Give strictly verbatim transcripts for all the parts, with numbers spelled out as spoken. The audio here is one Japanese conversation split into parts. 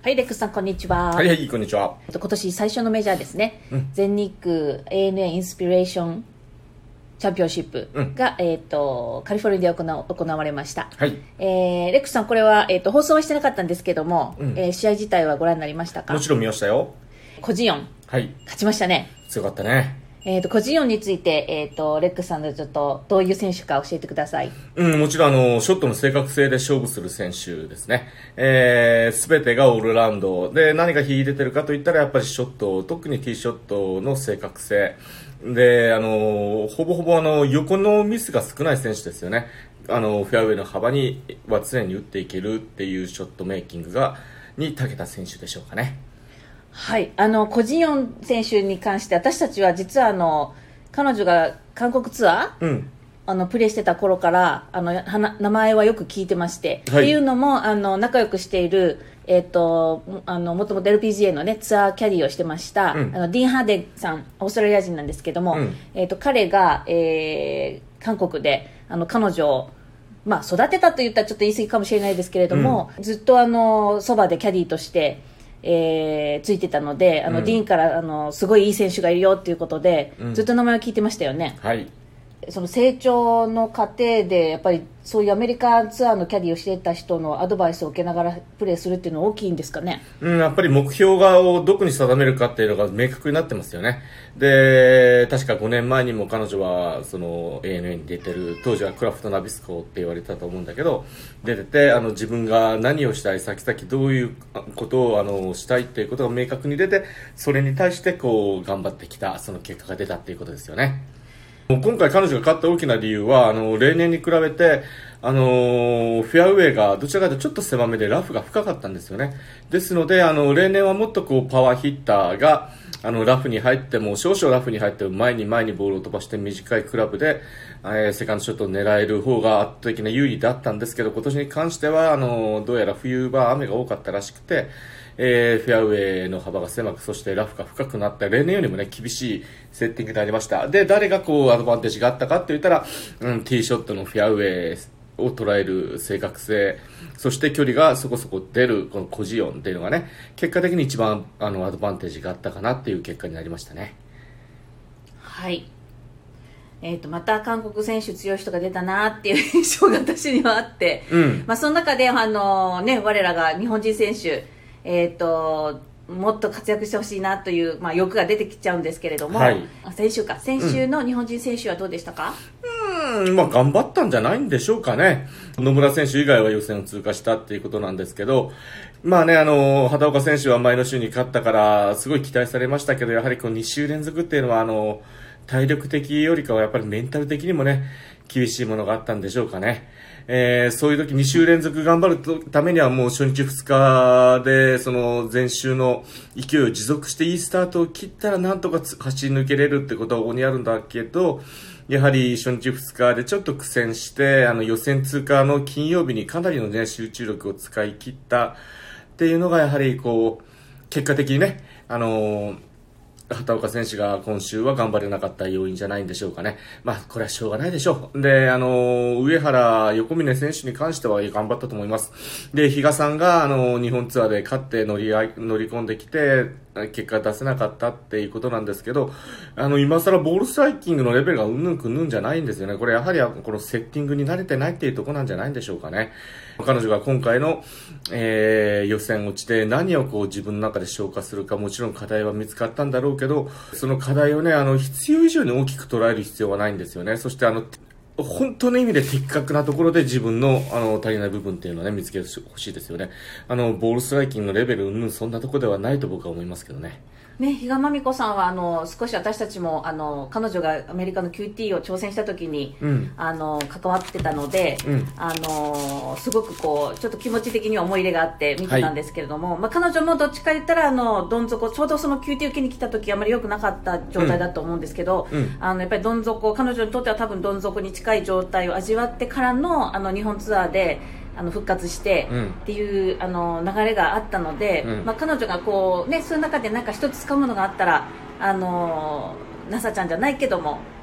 はい、レックスさん、こんにちは。 はいはい、こんにちは。 今年最初のメジャーですね。うん、全日空 エーエヌエー インスピレーションチャンピオンシップが、うん、えっ、ー、と、カリフォルニアで行わ行われました。はい。えー、レックスさん、これは、えっ、ー、と、放送はしてなかったんですけども、うん、えー、試合自体はご覧になりましたか？ もちろん見ましたよ。 コジヨン。はい。勝ちましたね。 強かったね。 えーと、コジヨンについて、えーと、レックスさんでちょっとどういう選手か教えてください。 うん、もちろんあの、ショットの正確性で勝負する選手ですね。えー、すべてがオールラウンド。で、何が秀でてるかといったら、やっぱりショット、特にティーショットの正確性。で、あの、ほぼほぼあの、横のミスが少ない選手ですよね。あの、フェアウェイの幅には常に打っていけるっていうショットメイキングが、に長けた選手でしょうかね。 はい、あのコジヨン選手に関して私たちは実はあの彼女が韓国ツアー、うん、あのプレーしてた頃からあの名前はよく聞いてまして、はい、っていうのもあの仲良くしている、えー、とあのもともと エルピージーエー の、ね、ツアーキャディーをしてました、うん、あのディーン・ハーデンさん、オーストラリア人なんですけども、うん、えー、と彼が、えー、韓国であの彼女をまあ、育てたと言ったらちょっと言い過ぎかもしれないですけれども、うん、ずっとあのそばでキャディーとしてえー、ついてたのであの、うん、ディーンからあのすごいいい選手がいるよっていうことで、うん、ずっと名前を聞いてましたよね。はい。その成長の過程でやっぱりそういうアメリカツアーのキャディーをしていた人のアドバイスを受けながらプレーするっていうのは大きいんですかね。 うん、やっぱり目標がをどこに定めるかっていうのが明確になってますよね。で、確かごねんまえにも彼女はその エーエヌエー に出てる、当時はクラフトナビスコって言われてたと思うんだけど、出ててあの自分が何をしたい、先々どういうことをあのしたいっていうことが明確に出て、それに対してこう頑張ってきた、その結果が出たっていうことですよね。今回彼女が勝った大きな理由はあの例年に比べてあのフェアウェイがどちらかというとちょっと狭めでラフが深かったんですよね。ですのであの例年はもっとこうパワーヒッターがあのラフに入っても少々ラフに入っても前に前にボールを飛ばして短いクラブで、えー、セカンドショットを狙える方が圧倒的な有利だったんですけど、今年に関してはあのどうやら冬場雨が多かったらしくて、えー、フェアウェイの幅が狭く、そしてラフが深くなった、例年よりもね厳しいセッティングになりました。で、誰がこうアドバンテージがあったかって言ったら、うん、ティーショットのフェアウェイを捉える正確性、そして距離がそこそこ出るこのコジヨンっていうのがね、結果的に一番あのアドバンテージがあったかなっていう結果になりましたね。 はい。えー、とまた韓国選手強い人が出たなっていう印象が私にはあって、うん、まあ、その中であの、ね、我らが日本人選手、えー、ともっと活躍してほしいなという、まあ、欲が出てきちゃうんですけれども、はい、先週か先週の日本人選手はどうでしたか？ うん、まあ、頑張ったんじゃないんでしょうかね。野村選手以外は予選を通過したっていうことなんですけど、まあね、あの畑岡選手は前の週に勝ったからすごい期待されましたけど、やはりこうに週連続っていうのはあの体力的よりかはやっぱりメンタル的にもね厳しいものがあったんでしょうかね。えー、そういう時に週連続頑張るためにはもう初日ふつかでその前週の勢いを持続していいスタートを切ったらなんとか走り抜けれるってことはここにあるんだけど、やはり初日ふつかでちょっと苦戦してあの予選通過の金曜日にかなりの、ね、集中力を使い切ったっていうのがやはりこう結果的にね、あのー畑岡選手が今週は頑張れなかった要因じゃないんでしょうかね。まあこれはしょうがないでしょう。で、あの上原横峯選手に関しては頑張ったと思います。で、比嘉さんがあの日本ツアーで勝って乗り乗り込んできて結果出せなかったっていうことなんですけど、あの今更ボールストライキングのレベルがうんぬんくんぬんじゃないんですよね。これやはりこのセッティングに慣れてないっていうところなんじゃないんでしょうかね。彼女が今回の、えー、予選落ちで何をこう自分の中で消化するか、もちろん課題は見つかったんだろうけど、その課題をねあの必要以上に大きく捉える必要はないんですよね。そしてあの本当の意味で的確なところで自分のあの足りない部分っていうのをね見つけてほしいですよね。あのボールストライキングのレベルうんそんなところではないと僕は思いますけどね。 ね、比嘉真美子さんはあの少し私たちもあの彼女がアメリカの キューティー を挑戦した時に、うん、あの関わってたので、うん、あのすごくこうちょっと気持ち的には思い入れがあって見てたんですけれども、はい、まあ、彼女もどっちか言ったらあのどん底、ちょうどその キューティー 受けに来た時あまり良くなかった状態だと思うんですけど、うん、あのやっぱりどん底、彼女にとっては多分どん底に近い状態を味わってからのあの日本ツアーであの復活してっていう、うん、あの流れがあったので、うん、まあ、彼女がこう、ね、そういう中でなんか一つ掴むのがあったらあのナサちゃんじゃないけども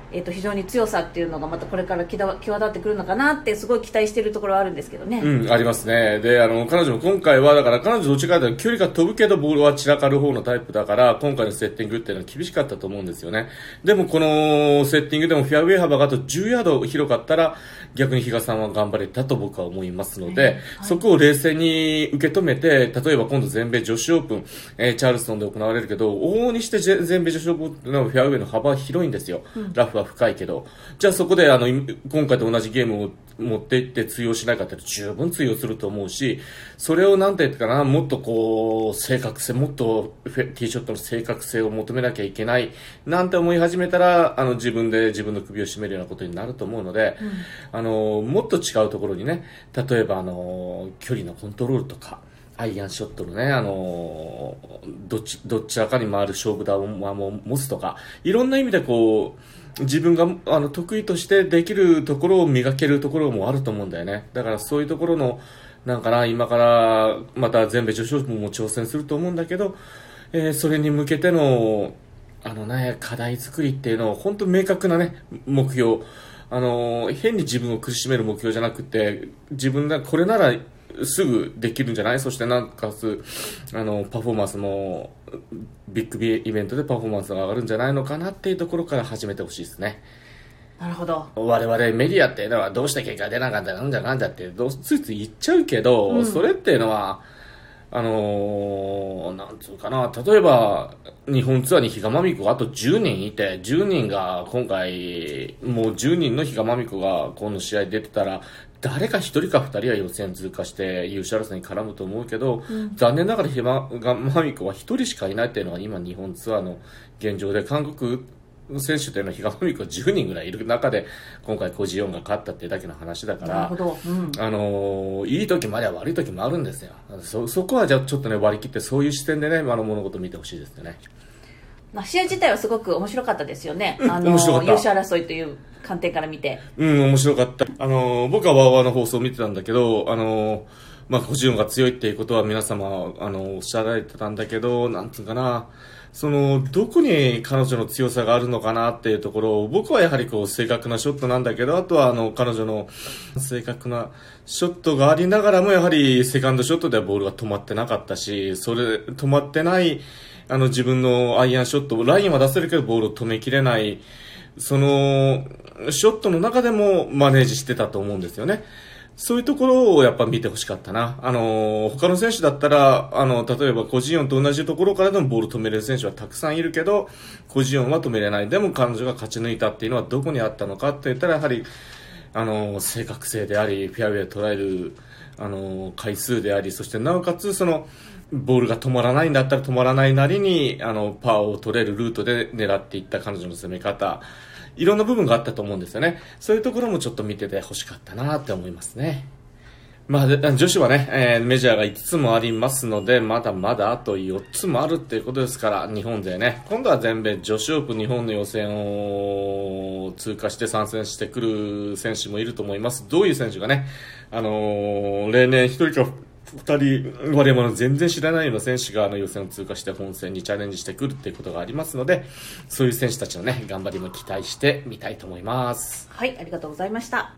えー、と非常に強さっていうのがまたこれから際立ってくるのかなってすごい期待しているところはあるんですけどね。 うん、ありますね。で、あの、彼女も今回は、だから彼女どっちかというと距離が飛ぶけどボールは散らかる方のタイプだから、今回のセッティングっていうのは厳しかったと思うんですよね。でもこのセッティングでもフェアウェイ幅があとじゅうヤード広かったら、逆に比嘉さんは頑張れたと僕は思いますので、はい、そこを冷静に受け止めて、例えば今度全米女子オープン、えー、チャールストンで行われるけど、往々にして全米女子オープンのフェアウェイの幅は広いんですよ。うん、ラフは深いけど。じゃあそこであの、今回と同じゲームを持っていって通用しないかって十分通用すると思うし、それをなんて言うかな、もっとこう、正確性、もっとティーショットの正確性を求めなきゃいけない、なんて思い始めたら、あの、自分で自分の首を絞めるようなことになると思うので、うん、あの、もっと違うところにね、例えばあの、距離のコントロールとか、アイアンショットのね、あの、どっち、どちらかに回る勝負球を持つとか、いろんな意味でこう、自分があの得意としてできるところを磨けるところもあると思うんだよね。だからそういうところの、なんかな、今からまた全米女子オープンも挑戦すると思うんだけど、えー、それに向けての、あのね、課題作りっていうのを本当に明確なね、目標。あの、変に自分を苦しめる目標じゃなくて、自分がこれならすぐできるんじゃない？そしてなんかつ、あの、パフォーマンスも、ビッグイベントでパフォーマンスが上がるんじゃないのかなっていうところから始めてほしいですね。 なるほど。 我々メディアっていうのはどうして結果出なかったなんじゃなんじゃってどうついつい言っちゃうけど、うん、それっていうのは、あのー、なんつうかな、例えば、日本ツアーに比嘉真美子があとじゅうにんいて、じゅうにんが今回、もうじゅうにんの比嘉真美子が今度試合出てたら、誰か一人か二人は予選通過して優勝争いに絡むと思うけど、うん、残念ながら比嘉真美子は一人しかいないっていうのが今日本ツアーの現状で、韓国選手というのは比嘉真美子じゅうにんぐらいいる中で今回コジヨンが勝ったっていうだけの話だから、 なるほど、うん、 あのいい時もあれば悪い時もあるんですよ。そそこはじゃあちょっとね割り切ってそういう視点でね、あの物事を見てほしいですね。 まあ、試合自体はすごく面白かったですよね、 うん、 あの面白かった。 優勝争いという観点から見て、 うん面白かった。あの僕はワーワーの放送を見てたんだけど、あのまあコジヨンが強いっていうことは皆様あのおっしゃられてたんだけど、なんつうかな、そのどこに彼女の強さがあるのかなっていうところを、僕はやはりこう正確なショットなんだけど、あとはあの彼女の正確なショットがありながらもやはりセカンドショットではボールが止まってなかったし、それ止まってないあの自分のアイアンショット、ラインは出せるけどボールを止めきれない、そのショットの中でもマネージしてたと思うんですよね。そういうところをやっぱ見てほしかったな。あの、他の選手だったら、あの、例えばコジヨンと同じところからでもボール止めれる選手はたくさんいるけど、コジヨンは止めれない。でも彼女が勝ち抜いたっていうのはどこにあったのかって言ったら、やはり、あの、正確性であり、フェアウェイを捉える、あの、回数であり、そしてなおかつ、その、ボールが止まらないんだったら止まらないなりに、あの、パーを取れるルートで狙っていった彼女の攻め方、いろんな部分があったと思うんですよね。そういうところもちょっと見てて欲しかったなって思いますね。まあ、女子はね、えー、メジャーがいつつもありますので、まだまだあとよっつもあるっていうことですから、日本勢ね、今度は全米女子オープン日本の予選を通過して参戦してくる選手もいると思います。どういう選手がね、あのー、例年一人か二人、我々の全然知らないような選手があの予選を通過して本戦にチャレンジしてくるっていうことがありますので、そういう選手たちのね、頑張りも期待してみたいと思います。 はい、ありがとうございました。